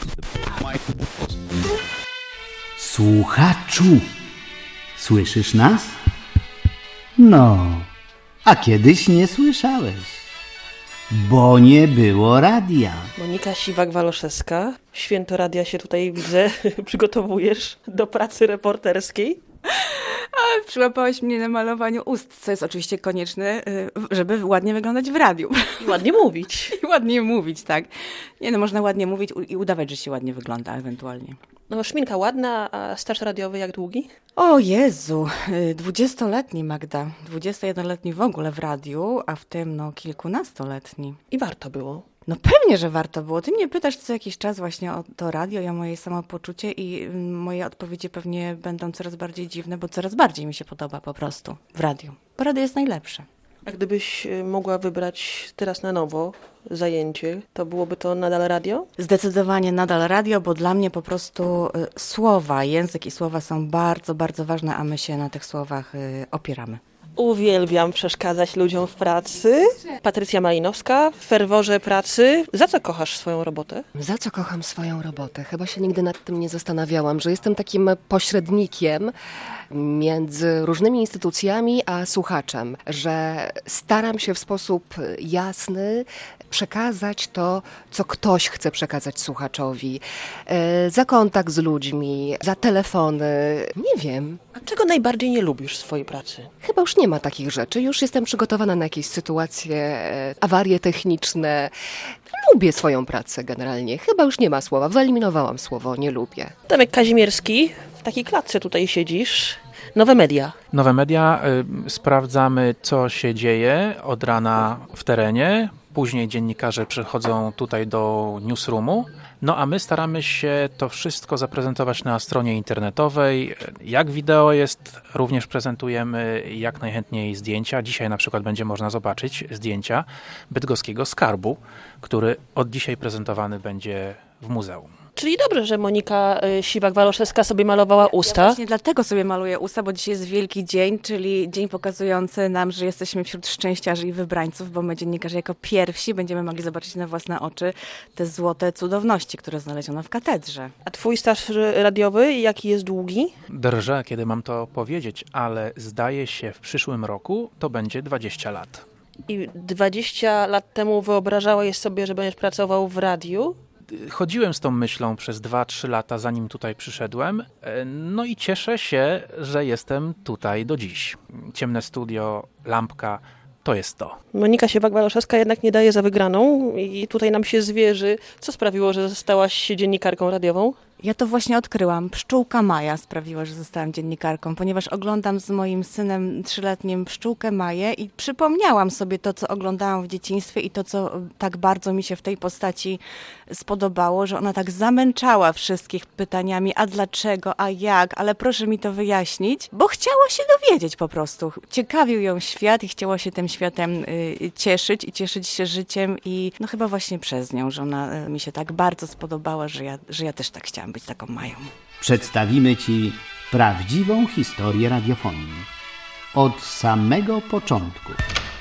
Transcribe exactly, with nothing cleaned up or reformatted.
Słuchaczu, słyszysz nas? No, a kiedyś nie słyszałeś, bo nie było radia. Monika Siwak-Waloszewska, święto radia się tutaj widzę, przygotowujesz do pracy reporterskiej. A przyłapałeś mnie na malowaniu ust, co jest oczywiście konieczne, żeby ładnie wyglądać w radiu. I ładnie mówić. I ładnie mówić, tak. Nie no, można ładnie mówić i udawać, że się ładnie wygląda ewentualnie. No szminka ładna, a staż radiowy jak długi? O Jezu, dwudziestoletni Magda, dwudziestojednoletni w ogóle w radiu, a w tym no kilkunastoletni. I warto było. No pewnie, że warto było. Ty mnie pytasz co jakiś czas właśnie o to radio i o moje samopoczucie i moje odpowiedzi pewnie będą coraz bardziej dziwne, bo coraz bardziej mi się podoba po prostu w radiu. Bo radio jest najlepsze. A gdybyś mogła wybrać teraz na nowo zajęcie, to byłoby to nadal radio? Zdecydowanie nadal radio, bo dla mnie po prostu y, słowa, język i słowa są bardzo, bardzo ważne, a my się na tych słowach y, opieramy. Uwielbiam przeszkadzać ludziom w pracy. Patrycja Malinowska, w ferworze pracy. Za co kochasz swoją robotę? Za co kocham swoją robotę? Chyba się nigdy nad tym nie zastanawiałam, że jestem takim pośrednikiem między różnymi instytucjami a słuchaczem, że staram się w sposób jasny przekazać to, co ktoś chce przekazać słuchaczowi. E, za kontakt z ludźmi, za telefony, nie wiem. A czego najbardziej nie lubisz w swojej pracy? Chyba już nie ma takich rzeczy. Już jestem przygotowana na jakieś sytuacje, e, awarie techniczne. Lubię swoją pracę generalnie. Chyba już nie ma słowa. Wyeliminowałam słowo, nie lubię. Tomek Kazimierski, w takiej klatce tutaj siedzisz. Nowe media. Nowe media. Y, sprawdzamy, co się dzieje od rana w terenie. Później dziennikarze przychodzą tutaj do newsroomu. No a my staramy się to wszystko zaprezentować na stronie internetowej. Jak wideo jest, również prezentujemy jak najchętniej zdjęcia. Dzisiaj na przykład będzie można zobaczyć zdjęcia bydgoskiego skarbu, który od dzisiaj prezentowany będzie w muzeum. Czyli dobrze, że Monika Siwak-Waloszewska sobie malowała usta. Ja właśnie dlatego sobie maluję usta, bo dzisiaj jest wielki dzień, czyli dzień pokazujący nam, że jesteśmy wśród szczęściarzy i wybrańców, bo my dziennikarze jako pierwsi będziemy mogli zobaczyć na własne oczy te złote cudowności, które znaleziono w katedrze. A twój staż radiowy jaki jest długi? Drżę, kiedy mam to powiedzieć, ale zdaje się w przyszłym roku to będzie dwadzieścia lat. I dwadzieścia lat temu wyobrażałeś sobie, że będziesz pracował w radiu? Chodziłem z tą myślą przez dwa trzy lata, zanim tutaj przyszedłem. No i cieszę się, że jestem tutaj do dziś. Ciemne studio, lampka, to jest to. Monika Siwak-Waloszewska jednak nie daje za wygraną i tutaj nam się zwierzy. Co sprawiło, że zostałaś dziennikarką radiową? Ja to właśnie odkryłam. Pszczółka Maja sprawiła, że zostałam dziennikarką, ponieważ oglądam z moim synem trzyletnim Pszczółkę Maję i przypomniałam sobie to, co oglądałam w dzieciństwie i to, co tak bardzo mi się w tej postaci spodobało, że ona tak zamęczała wszystkich pytaniami, a dlaczego, a jak, ale proszę mi to wyjaśnić, bo chciało się dowiedzieć po prostu. Ciekawił ją świat i chciała się tym światem y, cieszyć i cieszyć się życiem i no chyba właśnie przez nią, że ona y, mi się tak bardzo spodobała, że ja, że ja też tak chciałam być taką Mają. Przedstawimy Ci prawdziwą historię radiofonii. Od samego początku.